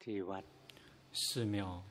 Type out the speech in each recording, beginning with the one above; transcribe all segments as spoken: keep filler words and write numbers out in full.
ที่วัด寺庙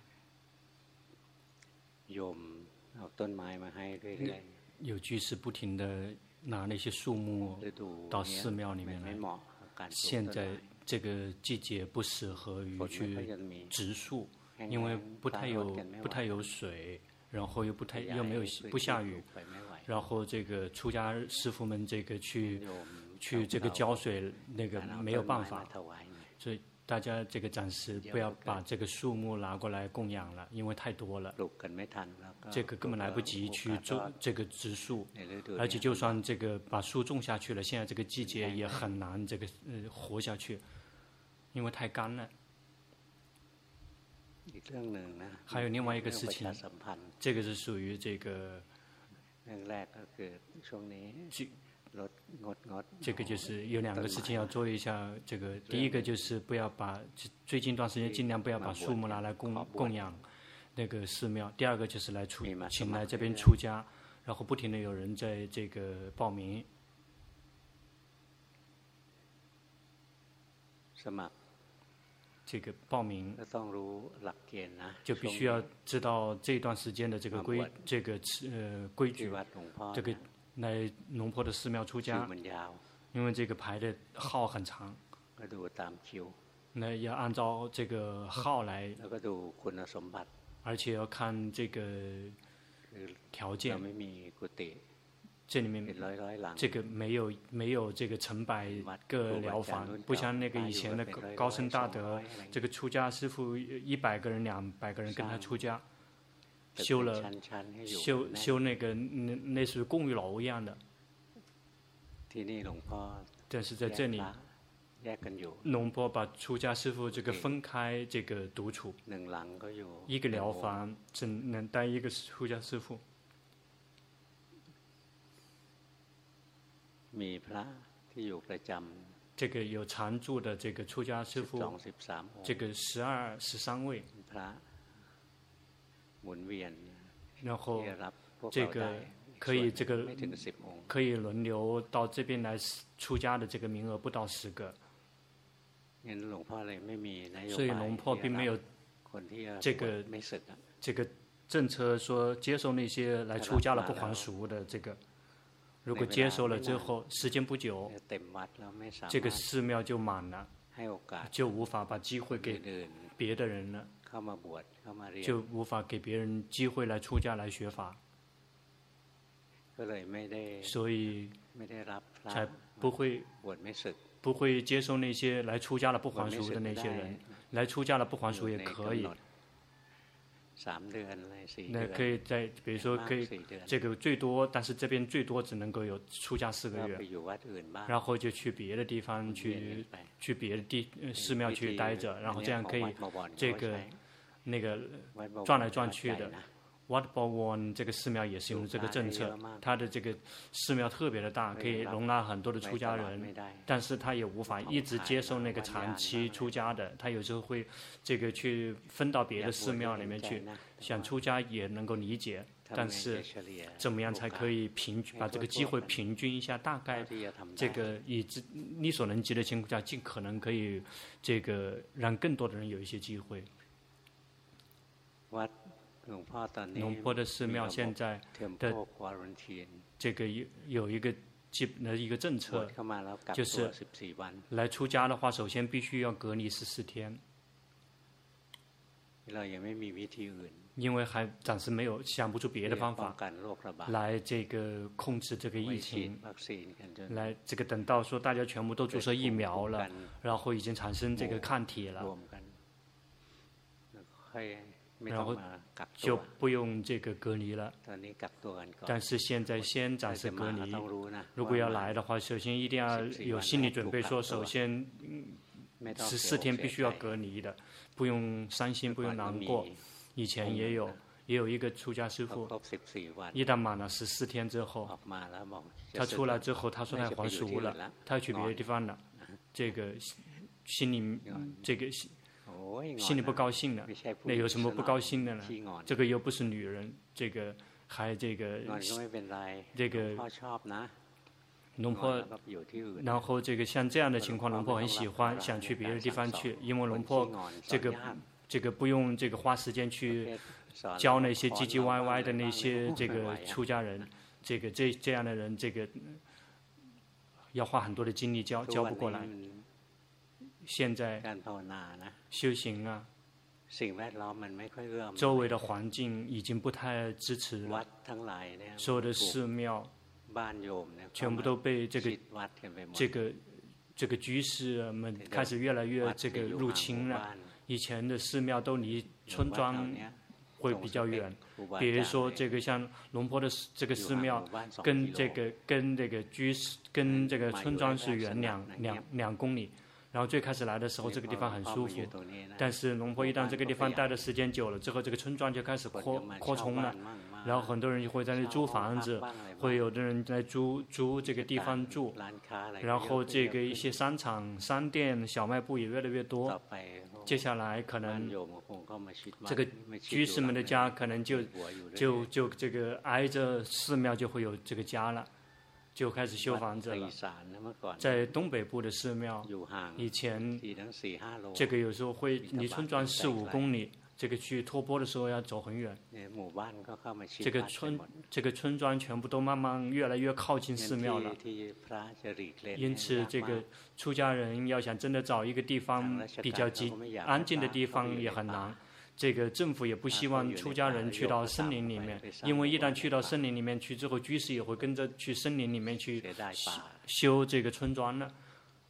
โยมเอาต้นไม้มาให้เรื่อยๆ有居士不停地拿那些树木到寺庙里面来。现在这个季节不适合于去植树，因为不太有不太有水，然后又不太又没有不下雨，然后这个出家师父们这个去去这个浇水那个没有办法，所以大家这个暂时不要把这个树木拿过来供养了，因为太多了，这个根本来不及去种这个植树，而且就算这个把树种下去了，现在这个季节也很难这个呃活下去，因为太干了。还有另外一个事情，这个是属于这个。这个就是有两个事情要做一下。这个第一个就是不要把最近一段时间尽量不要把树木拿来供供养那个寺庙。第二个就是来出请来这边出家，然后不停的有人在这个报名。这个报名就必须要知道这段时间的这个规这个呃规矩，这个。来龙坡的寺庙出家，因为这个排的号很长，那要按照这个号来，而且要看这个条件。这里面这个没有没有这个成百个寮房，不像那个以前的高僧大德，这个出家师父一百个人、两百个人跟他出家。修了修修那个那那是公寓楼一样的，但是在这里，龙坡把出家师父这个分开这个独处，一个寮房只能带一个出家师父。这个有常住的这个出家师父，这个十二十三位。然后这个可以这个可以轮流到这边来出家的这个名额不到十个，所以龙坡并没有这个这个政策说接受那些来出家了不还俗的这个。如果接受了之后，时间不久，这个寺庙就满了，就无法把机会给别的人了。就无法给别人机会来出家来学法，所以才不会不会接受那些来出家了不还俗的那些人。来出家了不还俗也可以，那可以在比如说可以这个最多，但是这边最多只能够有出家四个月，然后就去别的地方去去别的地寺庙去待着，然后这样可以这个。那个转来转去的 ，Wat Bawon 这个寺庙也是用这个政策，它的这个寺庙特别的大，可以容纳很多的出家人，但是他也无法一直接受那个长期出家的，他有时候会这个去分到别的寺庙里面去，想出家也能够理解，但是怎么样才可以平把这个机会平均一下？大概这个以力所能及的情况下，尽可能可以这个让更多的人有一些机会。龙坡的寺庙现在的这个有有一个基本的一个政策，就是来出家的话，首先必须要隔离十四天，因为还暂时没有想不出别的方法来这个控制这个疫情，来这个等到说大家全部都注射疫苗了，然后已经产生这个抗体了。然后就不用这个隔离了，但是现在先暂时隔离。如果要来的话，首先一定要有心理准备，说首先十四天必须要隔离的，不用伤心，不用难过。以前也有也有一个出家师父，一旦满了十四天之后，他出来之后，他说他还俗了，他要去别的地方了，这个心里这个。心里不高兴了，那有什么不高兴的呢？这个又不是女人，这个还这个这个龙婆，然后这个像这样的情况，龙婆很喜欢，想去别的地方去，因为龙婆这个这个不用这个花时间去教那些唧唧歪歪的那些这个出家人，这个这这样的人，这个要花很多的精力教教不过来。现在修行啊，周围的环境已经不太支持了，所有的寺庙全部都被这个这个这个居士们开始越来越这个入侵了。以前的寺庙都离村庄会比较远，比如说这个像龙坡的这个寺庙，跟这个跟这个居士跟这个村庄是远两两两公里。然后最开始来的时候，这个地方很舒服，但是龙坡一旦这个地方待的时间久了之后，这个村庄就开始扩扩充了，然后很多人就会在那租房子，会有的人在租租这个地方住，然后这个一些商场、商店、小卖部也越来越多。接下来可能这个居士们的家可能就就就这个挨着寺庙就会有这个家了。就开始修房子了。在东北部的寺庙，以前这个有时候会离村庄四五公里，这个去托钵的时候要走很远。这个村这个村庄全部都慢慢越来越靠近寺庙了。因此，这个出家人要想真的找一个地方比较安静的地方也很难。这个政府也不希望出家人去到森林里面，因为一旦去到森林里面去之后，居士也会跟着去森林里面去修这个村庄了。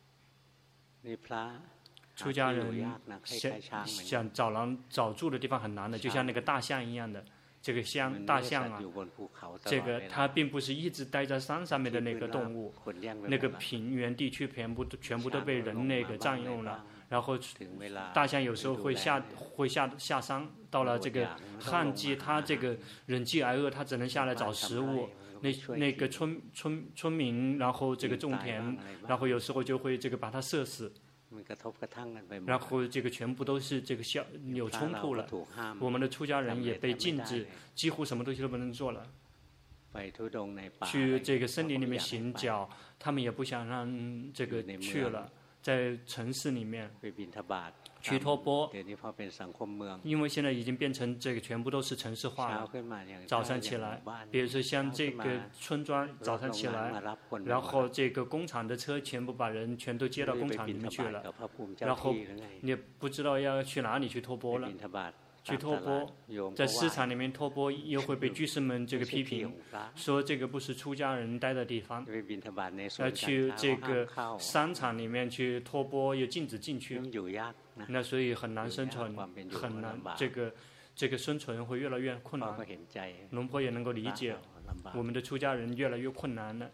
出家人想想找人找住的地方很难的，就像那个大象一样的。这个象大象啊，这个它并不是一直待在山上面的那个动物，那个平原地区全部全部都被人那个占用了。然后大象有时候会下会下下山，到了这个旱季，它这个忍饥挨饿，它只能下来找食物。那那个村村村民，然后这个种田，然后有时候就会这个把它射死。然后这个全部都是这个消有冲突了。我们的出家人也被禁止，几乎什么东西都不能做了。去这个森林里面行脚，他们也不想让这个去了。在城市里面去托钵，因为现在已经变成这个全部都是城市化了。早上起来，比如说像这个村庄，早上起来，然后这个工厂的车全部把人全都接到工厂里面去了，然后也不知道要去哪里去托钵了。去托钵，在市场里面托钵又会被居士们这个批评，说这个不是出家人待的地方。要去这个商场里面去托钵又禁止进去，那所以很难生存，很难这个这个生存会越来越困难。龙婆也能够理解，我们的出家人越来越困难了。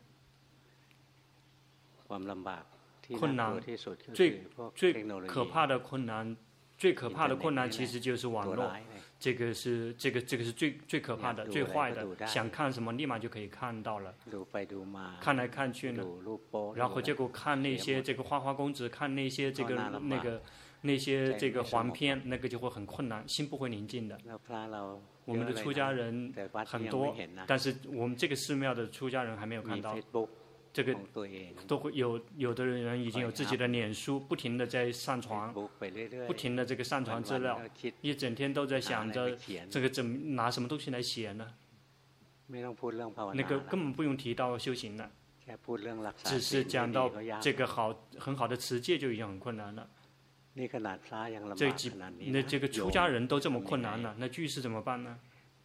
困难最最可怕的困难。最可怕的困难其实就是网络，这个是这个这个是最最可怕的、最坏的。想看什么，立马就可以看到了。看来看去呢，然后结果看那些这个花花公子，看那些这个那个那些这个黄片，那个就会很困难，心不会宁静的。我们的出家人很多，但是我们这个寺庙的出家人还没有看到。这个都会有，有的人已经有自己的脸书，不停的在上传，不停的这个上传资料，一整天都在想着这个怎么拿什么东西来写呢？那个根本不用提到修行了，只是讲到这个好很好的持戒就已经很困难了。这几那这个出家人都这么困难了，那居士怎么办呢？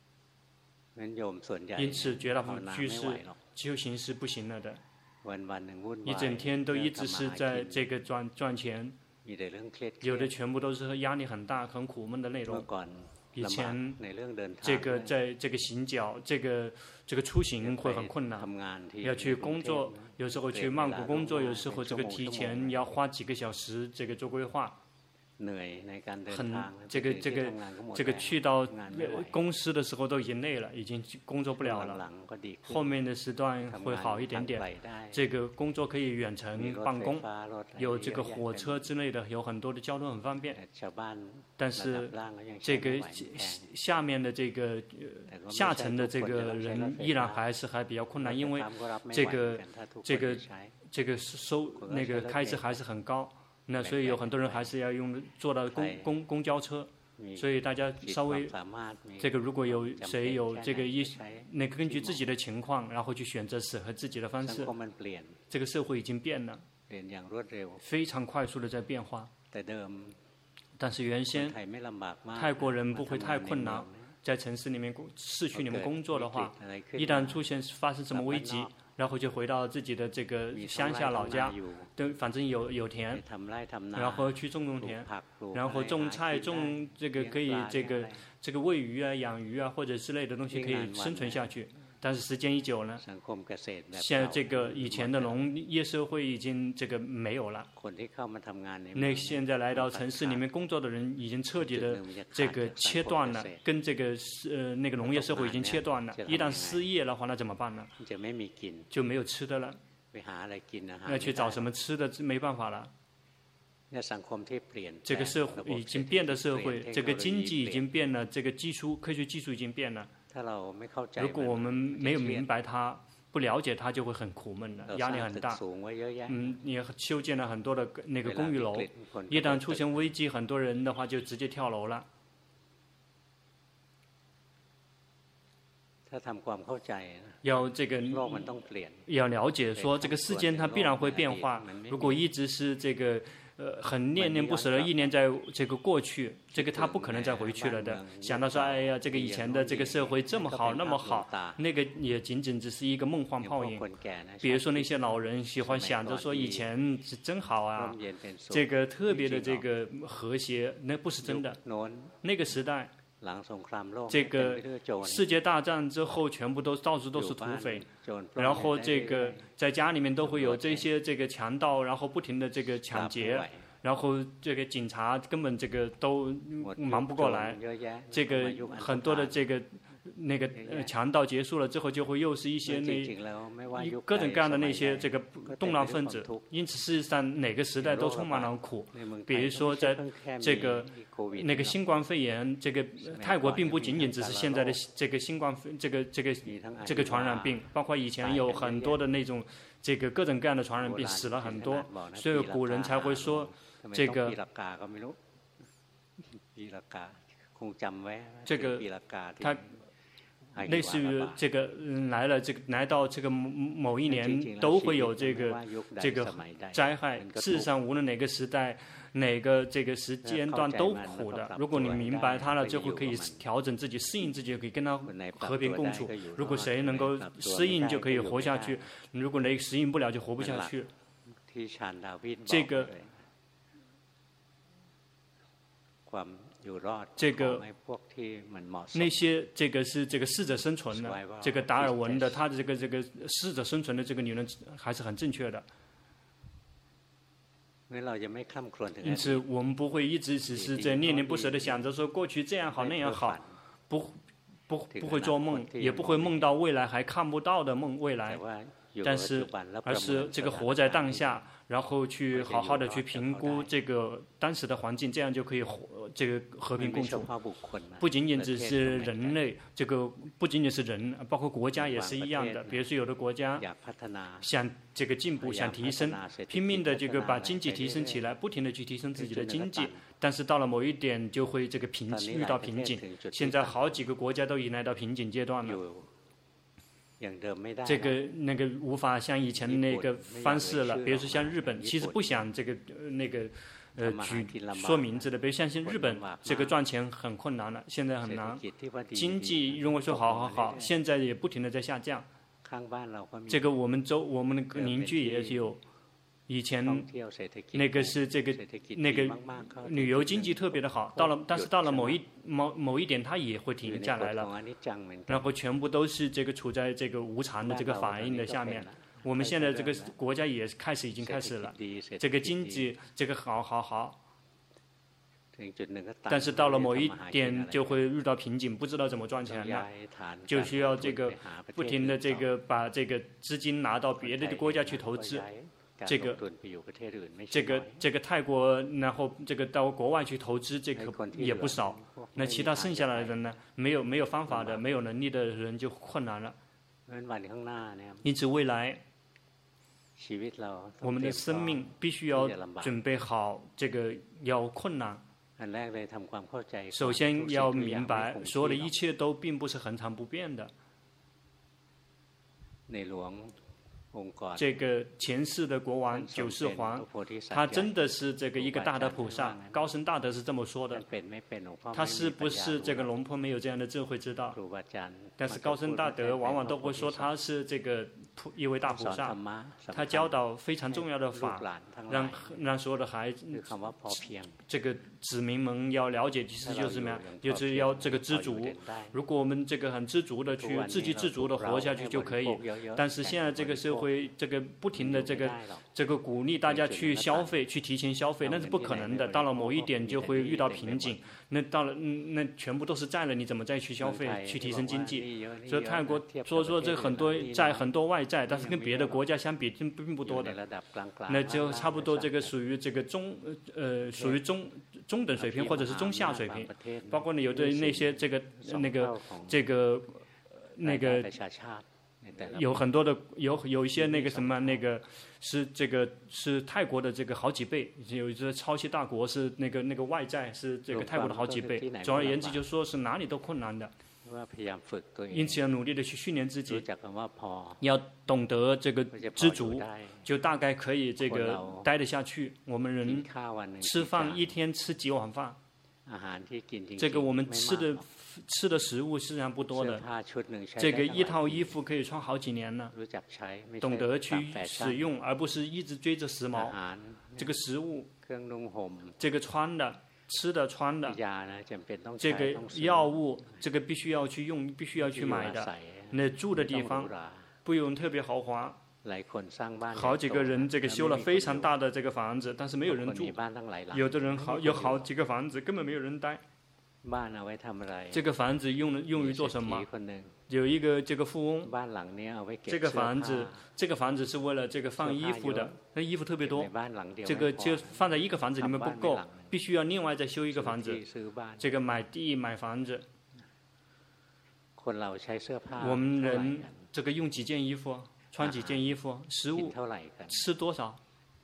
因此绝大部分居士修行是不行了的。一整天都一直是在这个赚赚钱，有的全部都是压力很大、很苦闷的内容。以前这个在这个行脚、这个这个出行会很困难，要去工作，有时候去曼谷工作，有时候这个提前要花几个小时这个做规划。 很这个这个这个去到公司的时候都已经累了，已经工作不了了。后面的时段会好一点点，这个工作可以远程办公，有这个火车之类的，有很多的交通很方便。但是这个下面的这个下层的这个人依然还是还比较困难，因为这个这个这个收那个开支还是很高。那所以有很多人还是要用坐到公公公交车，所以大家稍微这个如果有谁有这个一那个根据自己的情况，然后去选择适合自己的方式。这个社会已经变了，非常快速的在变化。但是原先泰国人不会太困难，在城市里面、市区里面工作的话，一旦出现发生什么危机，然后就回到自己的这个乡下老家，都反正有有田，然后去种种田，然后种菜种这个可以这个这个喂鱼啊、养鱼啊或者之类的东西可以生存下去。但是时间一久呢，像这个以前的农业社会已经这个没有了。那现在来到城市里面工作的人已经彻底的这个切断了，跟这个呃那个农业社会已经切断了。一旦失业的话，那怎么办呢？就没有吃的了，要去找什么吃的，没办法了。这个社会已经变的社会，这个经济已经变了，这个技术科学技术已经变了。如果我们没有明白它，不了解它，就会很苦闷的，压力很大。嗯，也修建了很多的那个公寓楼，一旦出现危机，很多人的话就直接跳楼了。要这个要了解说，这个世间它必然会变化。如果一直是这个。呃，很念念不舍的意念在这个过去，这个他不可能再回去了的。想到说，哎呀，这个以前的这个社会这么好，那么好，那个也仅仅只是一个梦幻泡影。比如说那些老人喜欢想着说以前是真好啊，这个特别的这个和谐，那不是真的。那个时代。这个世界大战之后，全部都到处都是土匪，然后这个在家里面都会有这些这个强盗，然后不停的这个抢劫，然后这个警察根本这个都忙不过来，这个很多的这个那个呃强盗结束了之后，就会又是一些那各种各样的那些这个动乱分子。因此，事实上哪个时代都充满了苦。比如说，在这个那个新冠肺炎，这个泰国并不仅仅只是现在的这个新冠这个这个这个传染病，包括以前有很多的那种这个各种各样的传染病，死了很多，所以古人才会说这个。这个他类似于这个来了这个来到这个某一年都会有这个这个灾害。事实上，无论哪个时代、哪个这个时间段都苦的。如果你明白它了，就会可以调整自己、适应自己，可以跟它和平共处。如果谁能够适应，就可以活下去；如果谁适应不了，就活不下去。这个。这个那些这个是这个适者生存的，这个达尔文的他的这个这个适者生存的这个理论还是很正确的。因此，我们不会一直只是在念念不舍的想着说过去这样好那样好，不不不会做梦，也不会梦到未来还看不到的梦未来。但是，而是这个活在当下，然后去好好的去评估这个当时的环境，这样就可以活这个和平共处。不仅仅只是人类，这个不仅仅是人，包括国家也是一样的。比如说，有的国家想这个进步、想提升，拼命的这个把经济提升起来，不停的去提升自己的经济，但是到了某一点就会这个瓶遇到瓶颈。现在好几个国家都已经来到瓶颈阶段了。这个那个无法像以前那个方式了，比如说像日本，其实不想这个那个呃举说名字的，比如像像日本，这个赚钱很困难了，现在很难，经济如果说好好好，现在也不停的在下降。这个我们周我们的邻居也有。以前那个是这个那个旅游经济特别的好，到了但是到了某一某某一点，它也会停下来了，然后全部都是这个处在这个无常的这个反应的下面。我们现在这个国家也开始已经开始了，这个经济这个好好好， 但是到了某一点就会遇到瓶颈，不知道怎么赚钱了，就需要这个不停的这个把这个资金拿到别的国家去投资。这个这个这个泰国，然后这个到国外去投资，这个也不少。那其他剩下来的人呢，没有没有方法的、没有能力的人就困难了。因此，未来我们的生命必须要准备好，这个要困难。首先要明白，所有的一切都并不是恒常不变的。这个前世的国王九世皇，他真的是这个一个大的菩萨，高僧大德是这么说的。他是不是这个龙婆没有这样的智慧知道？但是高僧大德往往都会说他是这个一位大菩萨，他教导非常重要的法，让让所有的孩子，这个子民们要了解，其实就是什么样，就是要这个知足。如果我们这个很知足的去自给自足的活下去就可以。但是现在这个社会，这个不停的这个这个鼓励大家去消费，去提前消费，那是不可能的。到了某一点就会遇到瓶颈，那到了那全部都是债了，你怎么再去消费，去提升经济？所以泰国说说这很多债，很多外债，但是跟别的国家相比并并不多的，那就差不多这个属于这个中呃属于中中等水平或者是中下水平。包括呢有的那些这个那个这个那个有很多的有有一些那个什么那个是这个是泰国的这个好几倍，有一些超级大国是那个那个外债是这个泰国的好几倍。总而言之，就说是哪里都困难的。因此要努力的去训练自己，要懂得这个知足，就大概可以这个待得下去。我们人吃饭一天吃几碗饭，这个我们吃的吃的食物实际上不多的，这个一套衣服可以穿好几年呢。懂得去使用，而不是一直追着时髦。这个食物，这个穿的。吃的、穿的，这个药物，这个必须要去用，必须要去买的。那住的地方不用特别豪华，好几个人这个修了非常大的这个房子，但是没有人住。有的人好有好几个房子，根本没有人待。这个房子用用于做什么？有一个这个富翁，这个房子，这个房子是为了这个放衣服的，那衣服特别多，这个就放在一个房子里面不够，必须要另外再修一个房子，这个买地买房子。我们人这个用几件衣服，穿几件衣服，食物吃多少？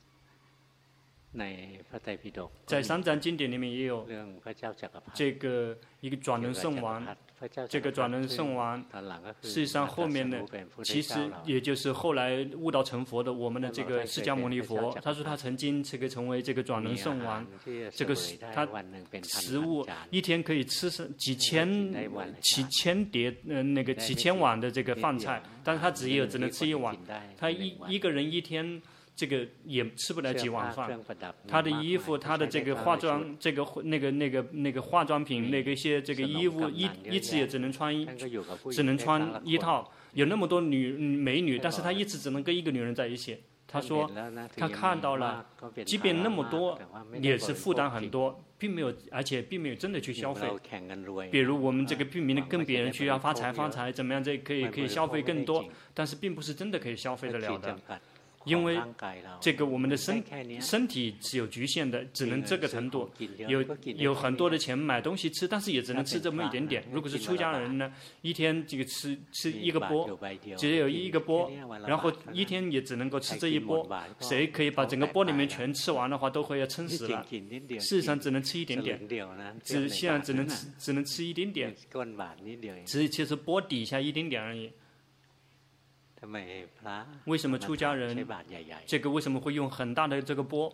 在三藏经典里面也有这个一个转轮圣王，这个转轮圣王实际上后面呢，其实也就是后来悟道成佛的我们的这个释迦牟尼佛。他说他曾经这个成为这个转轮圣王，这个他食物一天可以吃上几千几千碟呃那个几千碗的这个饭菜，但是他只有只能吃一碗，他一一个人一天。这个也吃不了几碗饭，他的衣服，他的这个化妆，这个那个那个那个化妆品，那个一些这个衣服一一次也只能穿一，只能穿一套。有那么多女美女，但是他一直只能跟一个女人在一起。他说，他看到了，即便那么多，也是负担很多，并没有，而且并没有真的去消费。比如我们这个拼命的跟别人去要发财发财，怎么样？这可以可以消费更多，但是并不是真的可以消费得了的。因为这个我们的身身体是有局限的，只能这个程度。有有很多的钱买东西吃，但是也只能吃这么一点点。如果是出家人呢，一天这个吃吃一个钵，只有一个钵，然后一天也只能够吃这一钵。谁可以把整个钵里面全吃完的话，都会要撑死了。事实上只能吃一点点，只现在只能吃只能吃一点点，只其实钵底下一点点而已。为什么出家人这个为什么会用很大的这个钵？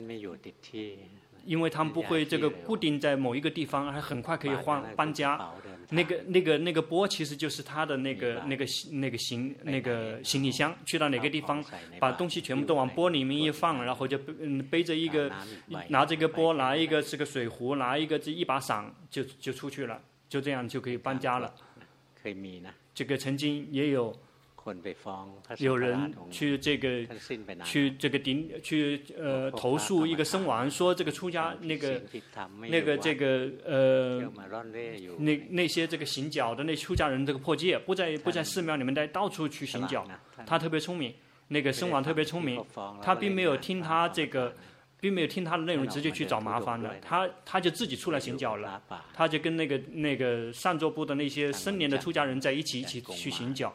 因为他们不会这个固定在某一个地方，还很快可以换搬家。那个那个那个钵其实就是他的那个那个那个行那个行李箱，去到哪个地方，把东西全部都往钵里面一放，然后就嗯背着一个拿这个钵，拿一个这个水壶，拿一个这一把伞就就出去了，就这样就可以搬家了。这个曾经也有。 有人去这个去这个顶去呃投诉一个僧王，说这个出家那个那个这个呃那那些这个行脚的那出家人这个破戒，不在不在寺庙里面带到处去行脚。他特别聪明，那个僧王特别聪明，他并没有听他这个。并没有听他的内容，直接去找麻烦了。他他就自己出来行脚了，他就跟那个那个上座部的那些森林的出家人在一起，一起去行脚。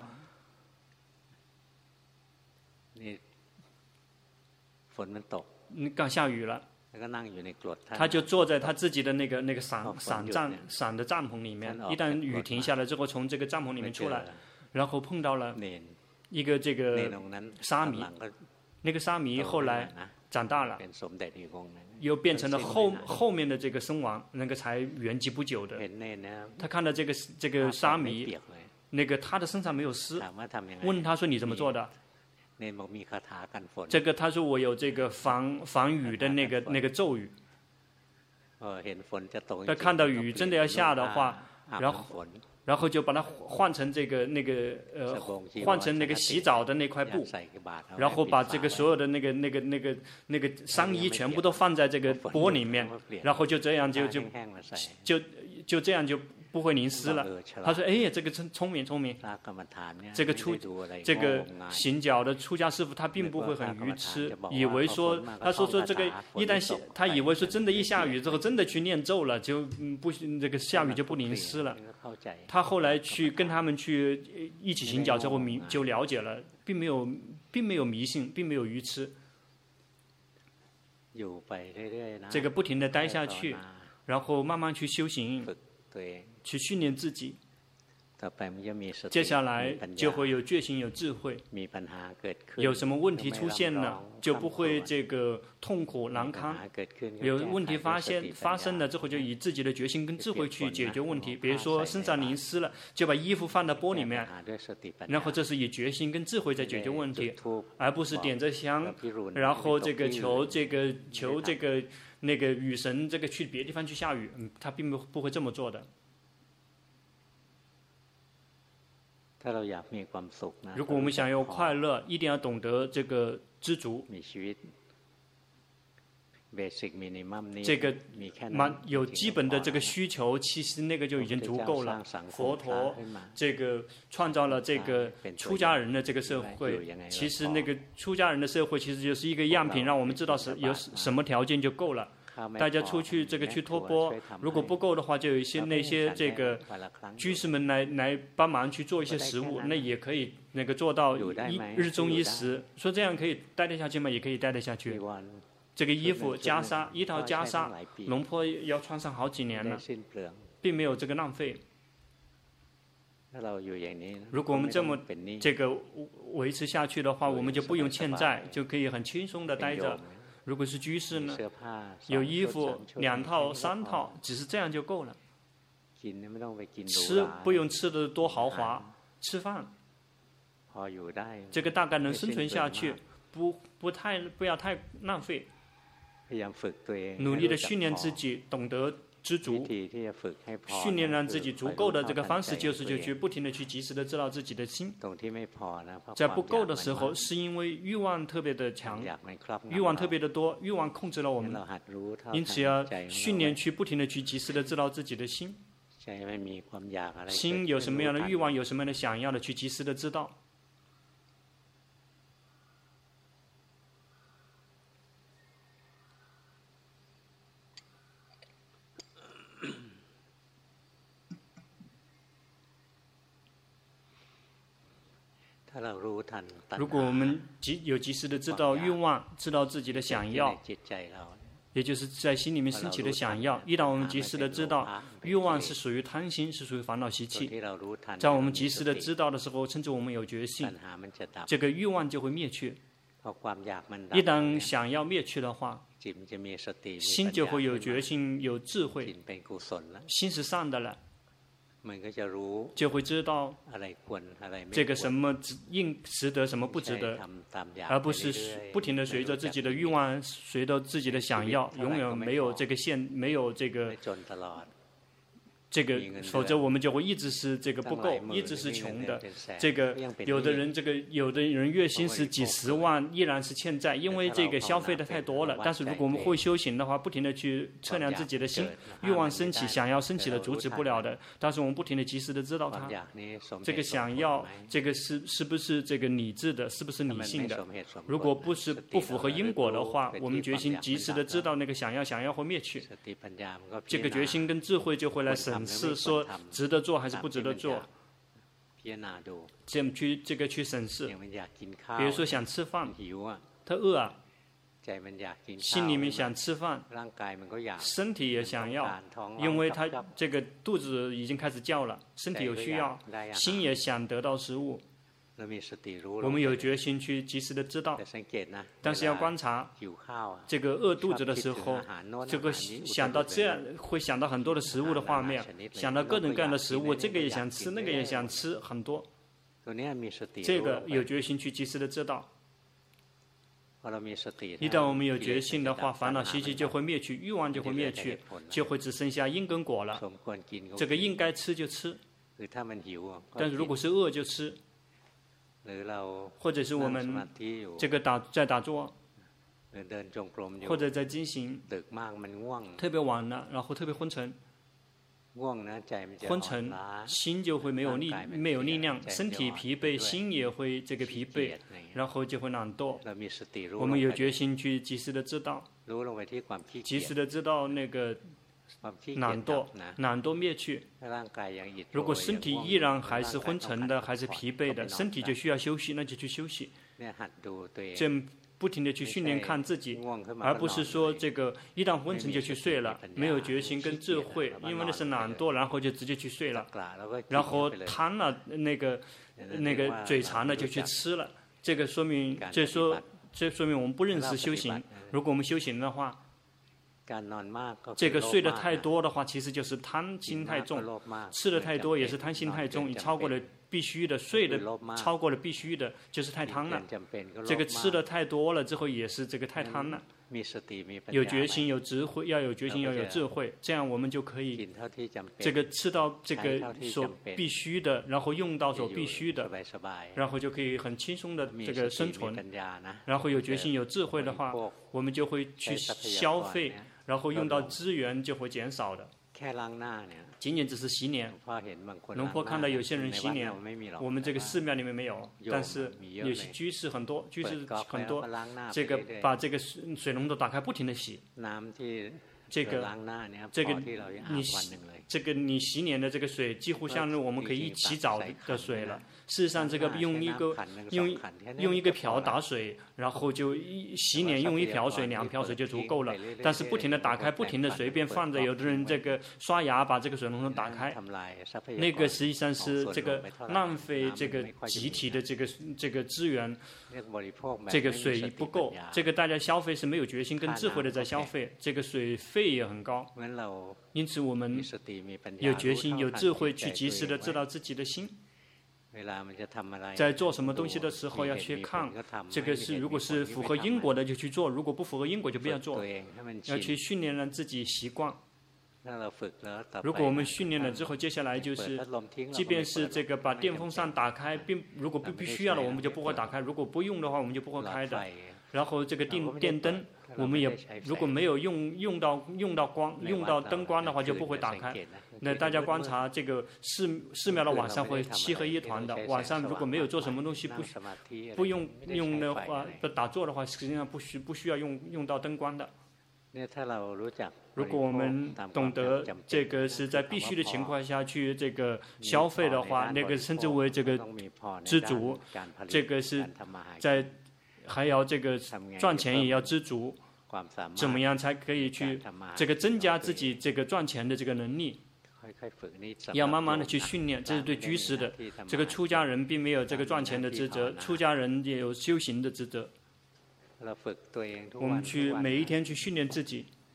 嗯，刚下雨了，他就坐在他自己的那个那个伞伞帐伞的帐篷里面。一旦雨停下来之后，从这个帐篷里面出来，然后碰到了一个这个沙弥，那个沙弥后来长大了，又变成了后后面的这个僧王，那个才圆寂不久的。他看到这个这个沙弥，那个他的身上没有湿，问他说你怎么做的？这个他说我有这个防防雨的那个那个咒语。他看到雨真的要下的话，然后。然后就把它换成这个那个呃，换成那个洗澡的那块布，然后把这个所有的那个那个那个那个上衣全部都放在这个钵里面，然后就这样就就就就这样就不会淋湿了。他说：“哎呀，这个真聪明聪明。这个出这个行脚的出家师傅他并不会很愚痴，以为说他说说这个一旦下，他以为说真的，一下雨之后真的去念咒了，就不这个下雨就不淋湿了。”他后来去跟他们去一起行脚之后，明就了解了，并没有并没有迷信，并没有愚痴。这个不停地待下去，然后慢慢去修行，去训练自己。接下来就会有决心，有智慧。有什么问题出现了，就不会这个痛苦难堪。有问题发现发生了之后，就以自己的决心跟智慧去解决问题。比如说身上淋湿了，就把衣服放到钵里面，然后这是以决心跟智慧在解决问题，而不是点着香，然后这个求这个求这个那个雨神这个去别的地方去下雨，嗯，他并不不会这么做的。如果我们想要快乐，一定要懂得这个知足。这个蛮有基本的这个需求，其实那个就已经足够了。佛陀这个创造了这个出家人的这个社会，其实那个出家人的社会其实就是一个样品，让我们知道是有什么条件就够了。大家出去这个去托钵，如果不够的话，就有一些那些这个居士们来来帮忙去做一些食物，那也可以那个做到一日中一食。说这样可以待得下去吗？也可以待得下去。这个衣服袈裟，一套袈裟，龙婆要穿上好几年了，并没有这个浪费。如果我们这么这个维持下去的话，我们就不用欠债，就可以很轻松的待着。如果是居士呢，有衣服两套三套，只是这样就够了。吃不用吃的多豪华，吃饭，这个大概能生存下去，不不太不要太浪费。努力的训练自己，懂得知足，训练让自己足够的这个方式就是就去不停的去及时的知道自己的心。在不够的时候，是因为欲望特别的强，欲望特别的多，欲望控制了我们，因此要训练去不停的去及时的知道自己的心。心有什么样的欲望，有什么样的想要的，去及时的知道。如果我们及有及时的知道欲望，知道自己的想要，也就是在心里面升起的想要，一旦我们及时的知道欲望是属于贪心，是属于烦恼习气，在我们及时的知道的时候，甚至我们有决心，这个欲望就会灭去。一旦想要灭去的话，心就会有决心，有智慧，心是善的了，就会知道这个什么应值得，什么不值得，而不是不停的随着自己的欲望，随着自己的想要，永远没有这个限，没有这个这个，否则我们就会一直是这个不够，一直是穷的。这个有的人，这个有的人月薪是几十万，依然是欠债，因为这个消费的太多了。但是如果我们会修行的话，不停的去测量自己的心，欲望升起，想要升起的阻止不了的。但是我们不停的及时的知道它，这个想要，这个是是不是这个理智的，是不是理性的？如果不是不符合因果的话，我们决心及时的知道那个想要，想要会灭去。这个决心跟智慧就会来审视，说值得做还是不值得做。这样去这个去审视。比如说想吃饭，他饿啊，心里面想吃饭，身体也想要，因为他这个肚子已经开始叫了，身体有需要，心也想得到食物。我们有决心去及时的知道，但是要观察这个饿肚子的时候，这个想到这样会想到很多的食物的画面，想到各种各样的食物，这个也想吃，那个也想吃，很多。这个有决心去及时的知道。一旦我们有决心的话，烦恼习气就会灭去，欲望就会灭去，就会只剩下因跟果了。这个应该吃就吃，但是如果是饿就吃。或者是我们这个打在打坐，或者在进行，特别晚了，然后特别昏沉，昏沉，心就会没有力，没有力量，身体疲惫，心也会这个疲惫，然后就会懒惰。我们有决心去及时的知道，及时的知道那个懒惰，懒惰灭去。如果身体依然还是昏沉的，还是疲惫的，身体就需要休息，那就去休息。这样不停的去训练看自己，而不是说这个一旦昏沉就去睡了，没有决心跟智慧，因为那是懒惰，然后就直接去睡了，然后贪了那个那个嘴馋了就去吃了。这个说明，这说这说明我们不认识修行。如果我们修行的话，这个睡得太多的话，其实就是贪心太重；吃的太多也是贪心太重，超过了必须的，睡的超过了必须的，就是太贪了。这个吃的太多了之后，也是这个太贪了。有决心，有智慧，要有决心，要有智慧，这样我们就可以这个吃到这个所必须的，然后用到所必须的，然后就可以很轻松的这个生存。然后有决心、有智慧的话，我们就会去消费。然后用到资源就会减少的。仅仅只是洗脸，龙婆看到有些人洗脸，我们这个寺庙里面没有，但是有些居士很多，居士很多，这个把这个水水龙头打开，不停的洗。这个这个你洗这个你洗脸的这个水，几乎像是我们可以一起澡的水了。事实上，这个用一个用用一个瓢打水，然后就一洗脸用一瓢水、两瓢水就足够了。但是不停的打开，不停的随便放着，有的人这个刷牙把这个水龙头打开，那个实际上是这个浪费这个集体的这个这个资源，这个水不够，这个大家消费是没有决心跟智慧的在消费，这个水费也很高。因此我们有决心、有智慧去及时的知道自己的心。在做什么东西的时候要去看，这个是如果是符合因果的就去做，如果不符合因果就不要做。要去训练让自己习惯。如果我们训练了之后，接下来就是，即便是这个把电风扇打开，并如果不必须要了，我们就不会打开；如果不用的话，我们就不会开的。然后这个电电灯，我们也如果没有用用到用到光用到灯光的话，就不会打开。那大家观察这个寺寺庙的晚上会漆黑一团的，晚上如果没有做什么东西不不用用的话，不打坐的话，实际上不需不需要用用到灯光的。如果我们懂得这个是在必须的情况下去这个消费的话，那个称之为这个知足，这个是在还要这个赚钱也要知足，怎么样才可以去这个增加自己这个赚钱的这个能力？要慢慢的去训练，这是对居士的。这个出家人并没有这个赚钱的职责，出家人也有修行的职责。我们去每一天去训练自己。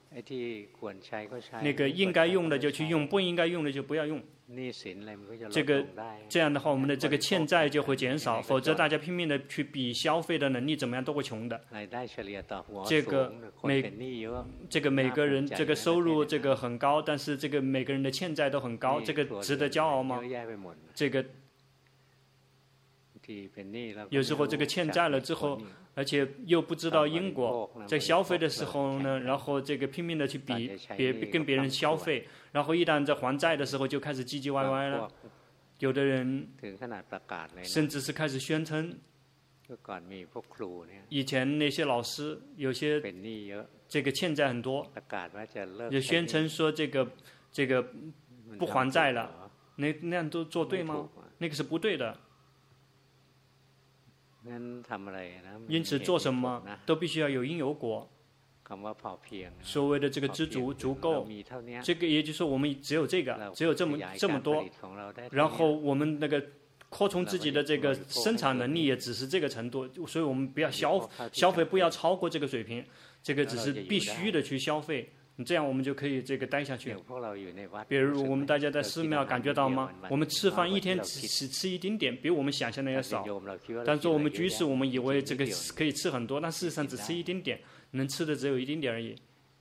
那个应该用的就去用，不应该用的就不要用。这个这样的话，我们的这个欠债就会减少，否则大家拼命的去比消费的能力怎么样，都会穷的。这个每这个每个人这个收入这个很高，但是这个每个人的欠债都很高，这个值得骄傲吗？这个有时候这个欠债了之后，而且又不知道因果，在消费的时候呢，然后这个拼命的去比别跟别人消费，然后一旦在还债的时候就开始唧唧歪歪了。有的人甚至是开始宣称，以前那些老师有些这个欠债很多，也宣称说这个这个不还债了，那那样都做对吗？那个是不对的。因此做什么都必须要有因有果。所谓的这个知足足够，这个也就是说我们只有这个，只有这么这么多，然后我们那个扩充自己的这个生产能力也只是这个程度，所以我们不要消消费不要超过这个水平，这个只是必须的去消费。这样我们就可以这个待下去。比如我们大家在寺庙感觉到吗？我们吃饭一天只只吃一丁点，比我们想象的要少。但是我们居士，我们以为这个可以吃很多，但事实上只吃一丁点，能吃的只有一丁点而已。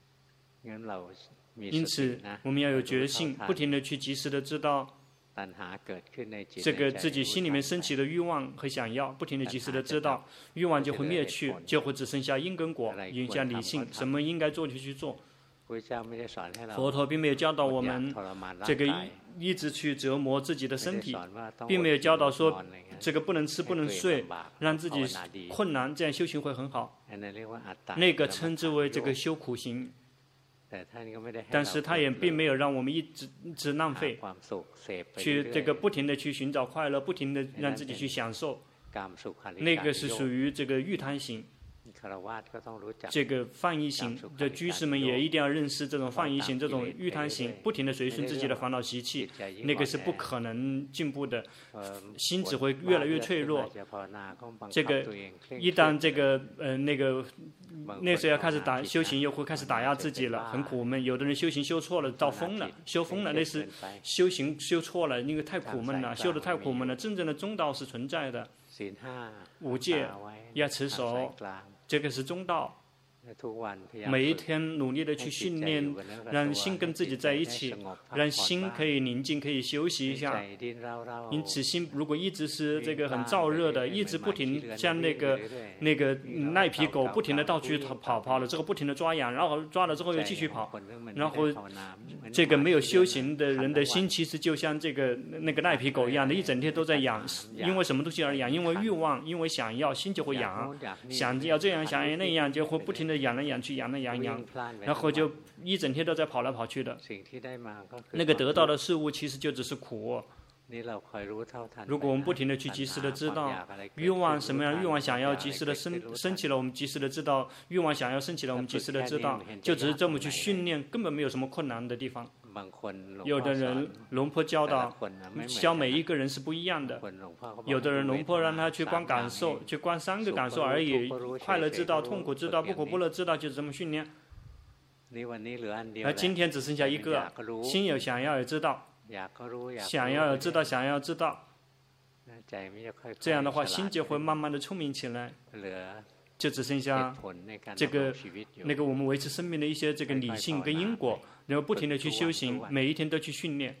因此，我们要有决心，不停的去及时的知道这个自己心里面升起的欲望和想要，不停的及时的知道，欲望就会灭去，就会只剩下因跟果，影响理性，什么应该做就去做。佛陀并没有教导我们这个一直去折磨自己的身体，并没有教导说这个不能吃不能睡，让自己困难，这样修行会很好。那个称之为这个修苦行，但是他也并没有让我们一直一直浪费，去这个不停的去寻找快乐，不停的让自己去享受，那个是属于这个欲贪行。这个放逸行的居士们也一定要认识这种放逸行，这种欲贪行，不停的随顺自己的烦恼习气，那个是不可能进步的，心只会越来越脆弱。这个一旦这个呃那个那时候要开始打修行，又会开始打压自己了，很苦闷。有的人修行修错了，到疯了，修疯了，那是修行修错了，因为太苦闷了，修得太苦闷了。真正的中道是存在的，五戒要持守。这个是中道，每一天努力的去训练，让心跟自己在一起，让心可以宁静，可以休息一下。因此，心如果一直是这个很燥热的，一直不停像那个那个赖皮狗，不停的到处跑跑了之后，不停的抓痒，然后抓了之后又继续跑，然后这个没有修行的人的心，其实就像这个那个赖皮狗一样的，一整天都在痒，因为什么东西而痒？因为欲望，因为想要，心就会痒，想要这样，想要那样，就会不停的痒来痒去，痒来痒痒，然后就一整天都在跑来跑去的。那个得到的事物其实就只是苦。如果我们不停的去及时的知道欲望什么样，欲望想要及时的升升起了，我们及时的知道欲望想要升起了，我们及时的知道，就只是这么去训练，根本没有什么困难的地方。有的人龙婆教导教每一个人是不一样的，有的人龙婆让他去光感受，去观三个感受而已，快乐知道，痛苦知道，不苦不乐知道，就是这么训练。而今天只剩下一个，心有想要也知道，想要也知道，想要知道，这样的话心就会慢慢的聪明起来，就只剩下这个那个我们维持生命的一些这个理性跟因果，然后不停的去修行，每一天都去训练，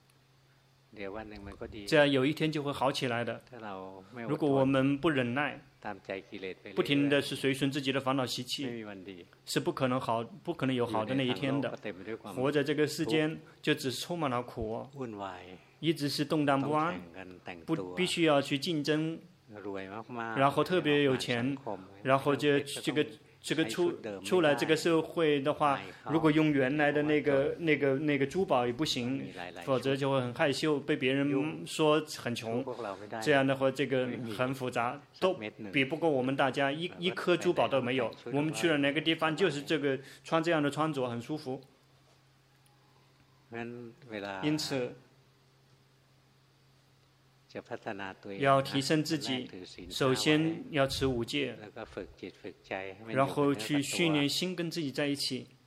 这样有一天就会好起来的。如果我们不忍耐，不停的是随顺自己的烦恼习气，是不可能好，不可能有好的那一天的。活在这个世间就只是充满了苦，一直是动荡不安，不必须要去竞争，然后特别有钱，然后就这个这个出出来这个社会的话，如果用原来的那个那个那个珠宝也不行，否则就会很害羞，被别人说很穷，这样的话这个很复杂，都比不过我们大家一一颗珠宝都没有。我们去了哪个地方，就是这个穿这样的穿着很舒服。因此要提升自己，首先要持五戒，然后去训练心跟自己在一起，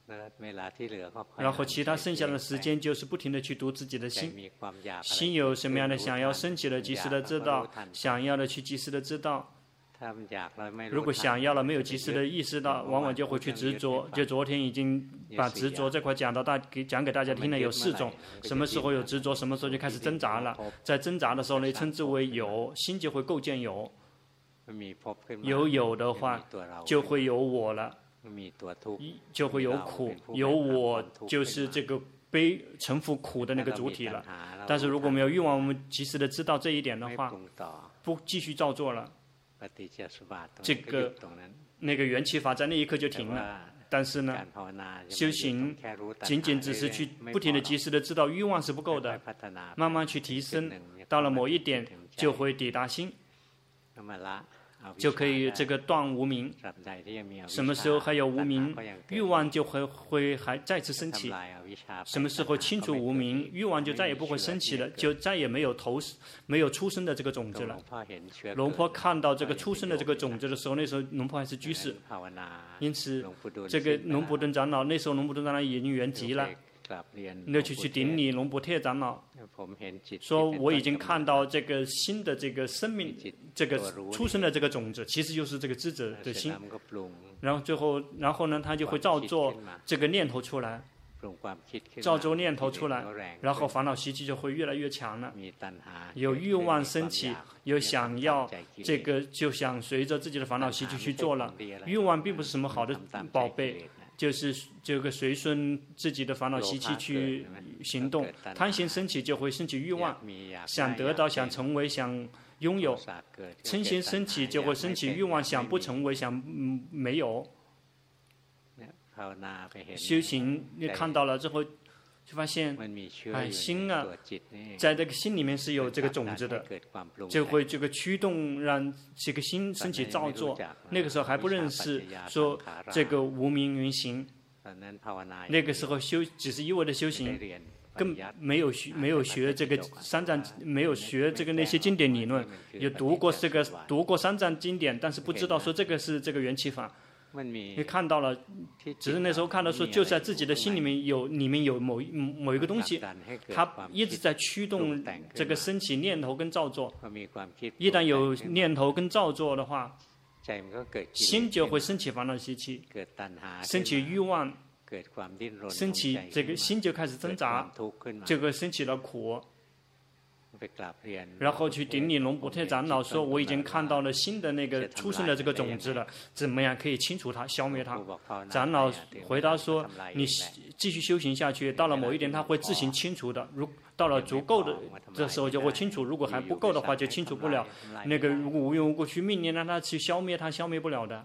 然后其他剩下的时间就是不停的去读自己的心，心有什么样的想要升起的及时的知道，想要的去及时的知道。如果想要了没有及时的意识到，往往就会去执着。就昨天已经把执着这块讲到大给讲给大家听了，有四种。什么时候有执着，什么时候就开始挣扎了。在挣扎的时候呢，称之为有，心就会构建有。有有的话，就会有我了，就会有苦。有我就是这个悲承负苦的那个主体了。但是如果没有欲望，我们及时的知道这一点的话，不继续照做了。这个那个缘起法在那一刻就停了，但是呢，修行仅仅只是去不停的及时的知道欲望是不够的，慢慢去提升，到了某一点就会抵达心，就可以这个断无明。什么时候还有无明，欲望就会会还再次升起。什么时候清除无明，欲望就再也不会升起了，就再也没有投没有出生的这个种子了。龙婆看到这个出生的这个种子的时候，那时候龙婆还是居士，因此这个龙普顿长老那时候龙普顿长老已经圆寂了。那就去顶礼龙普特长老，说我已经看到这个新的这个生命，这个出生的这个种子，其实就是这个智者的心。然后最后，然后呢，他就会照做这个念头出来，照做念头出来，然后烦恼习气就会越来越强了。有欲望升起，有想要这个就想随着自己的烦恼习气去做了。欲望并不是什么好的宝贝。就是这个随顺自己的烦恼习气去行动，贪心升起就会升起欲望，想得到、想成为、想拥有；嗔心升起就会升起欲望，想不成为、想嗯没有。修行你看到了之后，就发现，哎，心啊，在这个心里面是有这个种子的，就会这个驱动让这个心升起造作。那个时候还不认识说这个无明云行，那个时候修只是一味的修行，更没有学没有学这个三藏，没有学这个那些经典理论，有读过这个读过三藏经典，但是不知道说这个是这个缘起法。你看到了，只是那时候看到说，就在自己的心里面有，里面有某某一个东西，它一直在驱动这个升起念头跟造作。一旦有念头跟造作的话，心就会升起烦恼习气，升起欲望，升起这个心就开始挣扎，这个升起了苦。然后去顶礼龙普特长老说，我已经看到了新的那个出生的这个种子了，怎么样可以清除它、消灭它？长老回答说，你继续修行下去，到了某一点它会自行清除的，如到了足够的这时候就会清除，如果还不够的话就清除不了。那个如果无缘无故去命令让它去消灭它，消灭不了的。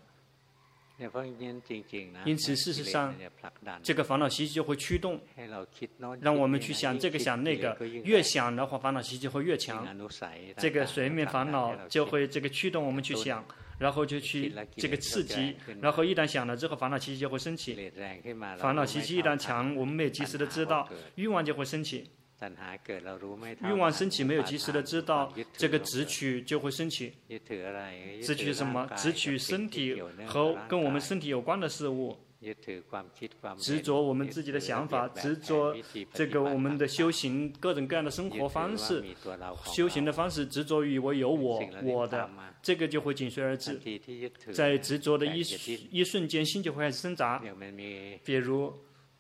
因此事实上这个烦恼习气就会驱动让我们去想这个想那个，越想的话烦恼习气会越强，这个随眠烦恼就会这个驱动我们去想，然后就去这个刺激，然后一旦想了之后烦恼习气就会升起，烦恼习气一旦强我们没有及时的知道，欲望就会升起，欲望升起没有及时的知道，这个执取就会升起。执取什么？执取身体和跟我们身体有关的事物，执着我们自己的想法，执着这个我们的修行各种各样的生活方式，修行的方式执着于我有我我的，这个就会紧随而至。在执着的一一瞬间，心就会开始挣扎。比如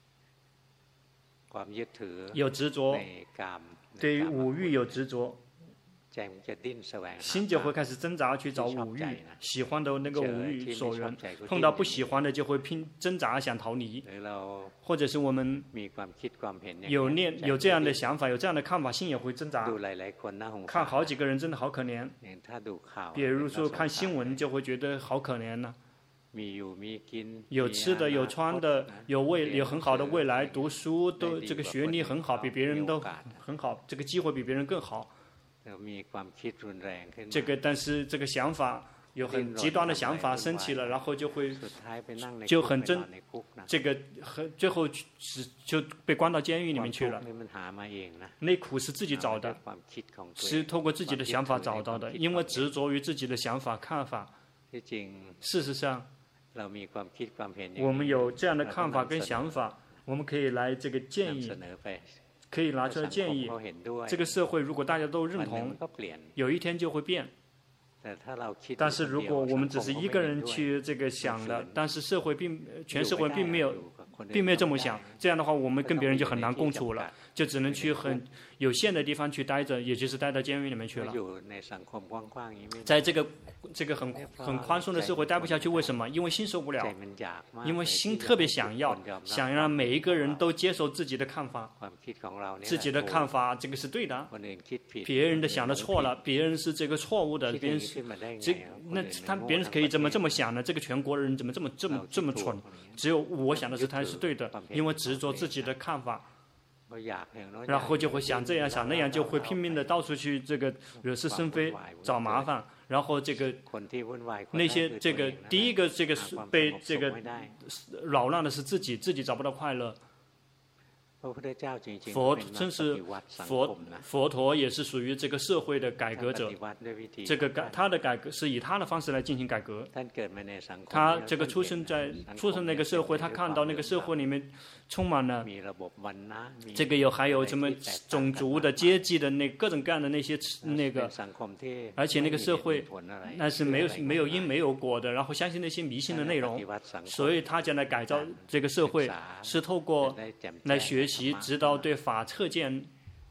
有执着，对于五欲有执着，心就会开始挣扎去找五欲，喜欢的那个五欲所缘，碰到不喜欢的就会拼挣扎想逃离，或者是我们有念有这样的想法，有这样的看法，心也会挣扎。看好几个人真的好可怜，比如说看新闻就会觉得好可怜呢、啊。有吃的，有穿的，有未有很好的未来，读书都这个学历很好，比别人都很好，这个机会比别人更好。这个但是这个想法有很极端的想法升起了，然后就会就很真，这个很最后是就被关到监狱里面去了。那苦是自己找的，是通过自己的想法找到的，因为执着于自己的想法看法。事实上我们有这样的看法跟想法，我们可以来这个建议，可以拿出来建议。这个社会如果大家都认同，有一天就会变。但是如果我们只是一个人去这个想了，但是社会并全社会并没有并没有这么想，这样的话我们跟别人就很难共处了，就只能去很有限的地方去待着，也就是待到监狱里面去了。在这个这个很很宽松的社会待不下去，为什么？因为心受不了，因为心特别想要，想让每一个人都接受自己的看法，自己的看法这个是对的，别人的想的错了，别人是这个错误的，别人是这那他别人可以怎么这么想呢？这个全国人怎么这么这么这么蠢？只有我想的是他是对的，因为执着自己的看法。然后就会想这样想那样，就会拼命的到处去这个惹是生非，找麻烦。然后这个那些这个第一个这个被这个扰乱的是自己，自己找不到快乐。佛真是佛佛陀也是属于这个社会的改革者，这个改他的改革是以他的方式来进行改革。他这个出生在出生那个社会，他看到那个社会里面充满了这个有还有什么种族的阶级的那各种各样的那些那个，而且那个社会那是没有没有因没有果的，然后相信那些迷信的内容，所以他将来改造这个社会是透过来学习。直到对法测见，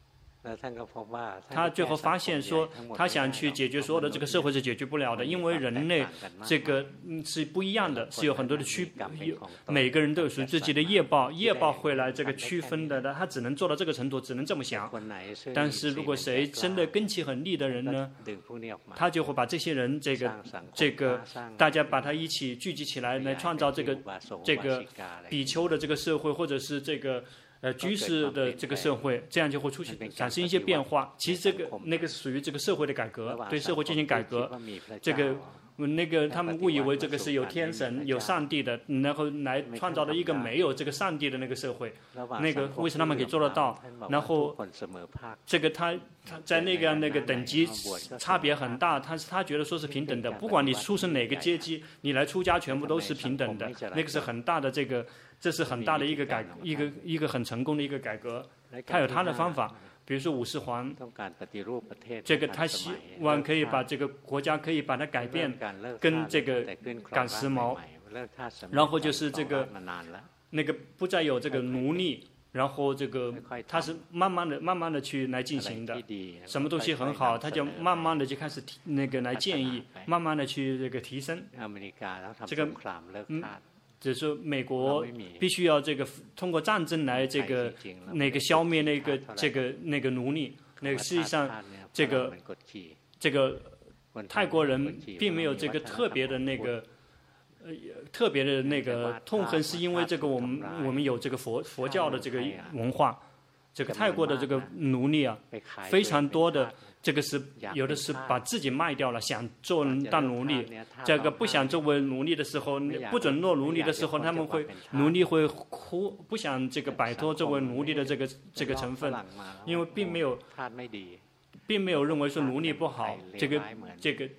他最后发现说，他想去解决所有的这个社会是解决不了的，因为人类这个是不一样的，是有很多的区别，每个人都有属于自己的业报，业报会来这个区分的，他只能做到这个程度，只能这么想。但是如果谁真的根基很利的人呢，他就会把这些人这个这个大家把他一起聚集起来，来创造这个这个比丘的这个社会，或者是这个。呃，居士的这个社会，这样就会出现产生一些变化。其实这个那个是属于这个社会的改革，对社会进行改革。这个那个他们误以为这个是有天神、有上帝的，然后来创造了一个没有这个上帝的那个社会。那个为什么他们可以做得到？然后这个他他在那个那个等级差别很大，他他觉得说是平等的，不管你出身哪个阶级，你来出家全部都是平等的。那个是很大的这个。这是很大的一个改，一个一个很成功的一个改革。他有他的方法，比如说五世皇，这个他希望可以把这个国家可以把它改变，跟这个赶时髦，然后就是这个那个不再有这个奴隶，然后这个他是慢慢的、慢慢的去来进行的。什么东西很好，他就慢慢的就开始提那个来建议，慢慢的去这个提升。这个嗯。就是说，美国必须要这个通过战争来这个那个消灭那个这个那个奴隶。那个实际上，这个这个泰国人并没有这个特别的那个呃特别的那个痛恨，是因为这个我们我们有这个佛佛教的这个文化。这个泰国的这个奴隶啊，非常多的。这个是有的是把自己卖掉了，想做当奴隶。这个不想作为奴隶的时候，不准做奴隶的时候，他们会奴隶会哭，不想这个摆脱作为奴隶的这个这个成分，因为并没有，并没有认为说奴隶不好。这个这个。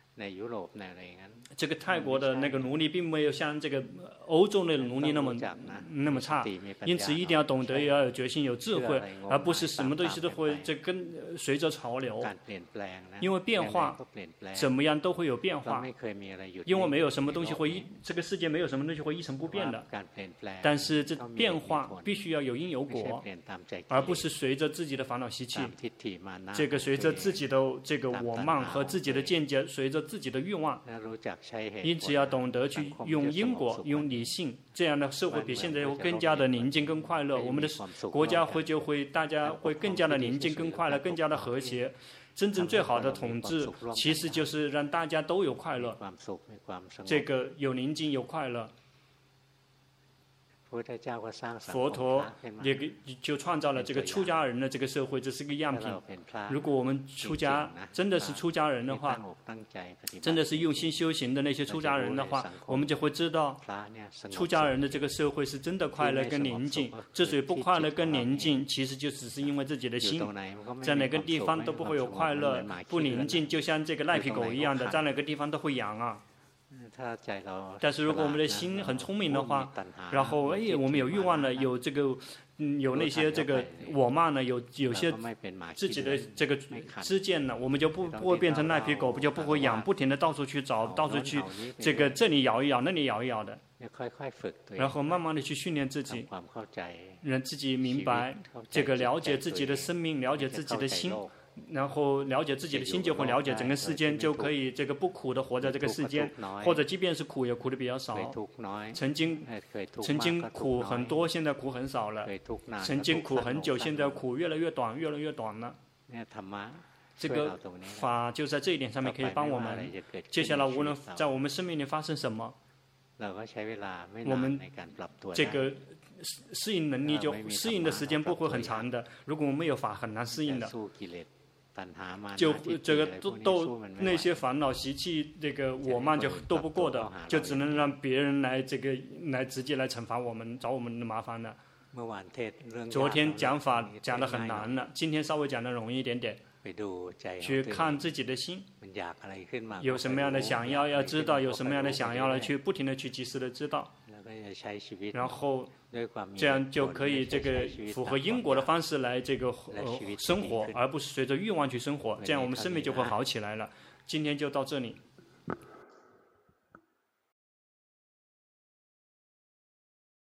这个泰国的那个奴隶并没有像这个欧洲的奴隶那么那么差，因此一定要懂得，也要有决心、有智慧，而不是什么东西都会这跟随着潮流。因为变化怎么样都会有变化，因为没有什么东西会一这个世界没有什么东西会一成不变的。但是这变化必须要有因有果，而不是随着自己的烦恼习气，这个随着自己的这个我慢和自己的见解，随着自己的欲望。因此要懂得去用因果、用理性，这样的社会比现在会更加的宁静、更快乐。我们的国家会就会大家会更加的宁静、更快乐、更加的和谐。真正最好的统治，其实就是让大家都有快乐，这个有宁静、有快乐。佛陀也就创造了这个出家人的这个社会，这是个样品。如果我们出家真的是出家人的话，真的是用心修行的那些出家人的话，我们就会知道，出家人的这个社会是真的快乐跟宁静。之所以不快乐跟宁静，其实就只是因为自己的心，在哪个地方都不会有快乐，不宁静，就像这个赖皮狗一样的，在哪个地方都会痒啊。 但是如果我们的心很聪明的话，然后哎，我们有欲望了，有这个，嗯，有那些这个我慢呢，有有些自己的这个知见呢，我们就不不会变成那匹狗，不就不会痒，不停的到处去找，到处去这个这里咬一咬，那里咬一咬的，然后慢慢的去训练自己，让自己明白这个了解自己的生命，了解自己的心。然后了解自己的心，就会了解整个世间，就可以这个不苦的活在这个世间，或者即便是苦，也苦的比较少。曾经曾经苦很多，现在苦很少了；曾经苦很久，现在苦越来越短，越来越短了。这个法就在这一点上面可以帮我们。接下来无论在我们生命里发生什么，我们这个适应能力就适应的时间不会很长的。如果我们没有法，很难适应的。就这个斗斗那些烦恼习气，这个我慢就斗不过的，就只能让别人来这个来直接来惩罚我们，找我们的麻烦了。昨天讲法讲得很难了，今天稍微讲得容易一点点。去看自己的心，有什么样的想要，要知道有什么样的想要了，去不停的去及时的知道，然后这样就可以这个符合因果的方式来这个呃生活，而不是随着欲望去生活，这样我们生命就会好起来了。今天就到这里。